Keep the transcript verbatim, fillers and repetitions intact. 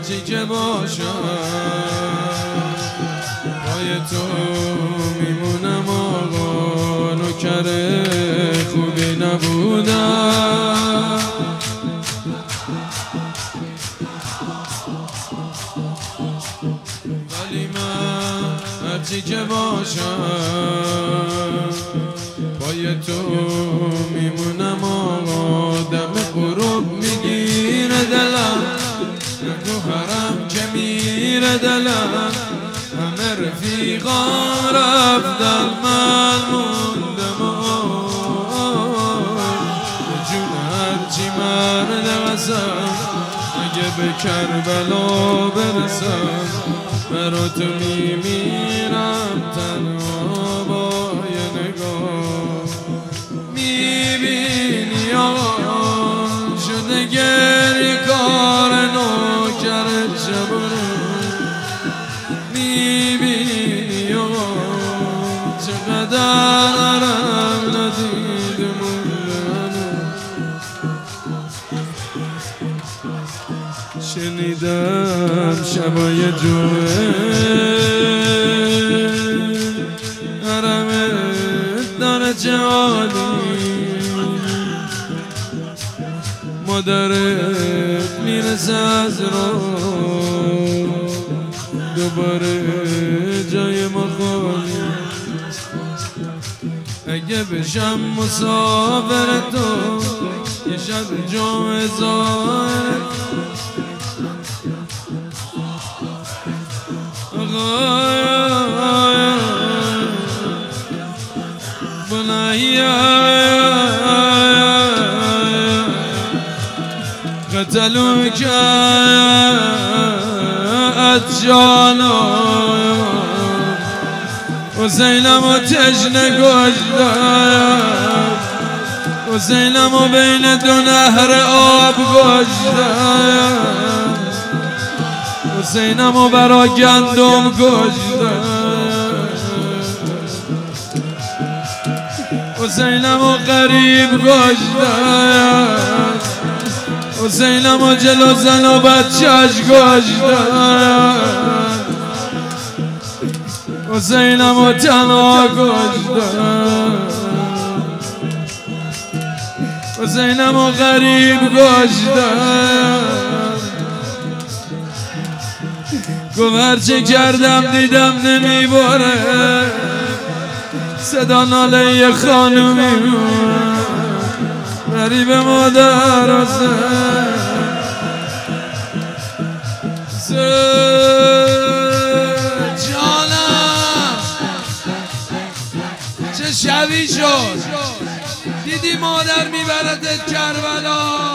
هرچی که باشم پای تو میمونم آقا، نوکر خوبی نبودم ولی من هرچی که باشم پای تو میمونم آقا. دم غروب میگیره دلم، تو حرم که میره دلم، همه رفیقان رفتن من موندم جون هرچی مرد قسم اگه به کربلا برسم برا تو میمیرم تنها با یه نگاه. میبینی آقا شده گری کار نوکر جبرو، میبینی آقا چقدر عرم ندیدمون. شنیدم شبای جوه حرمت داره جهانی، مادرت میرسه از رو دوباره جای ما خالی. اگه بشم مسافر تو یه شب جمعه زار قتلوا كات جانا وزينب تجنى قجدان وزينب بين دو نهر آب قجدان وزينب برا گندم قجدان وزينب قریب قجدان وزينب جلو زن و بچه‌اش گشتن وزينب تنها گشتن وزينب غریب گشتن. گفت هرچه کردم دیدم نمیباره، صدا ناله یه خانومی غریب مادر و جانم چه شبی شد دیدی مادر میبردت کربلا.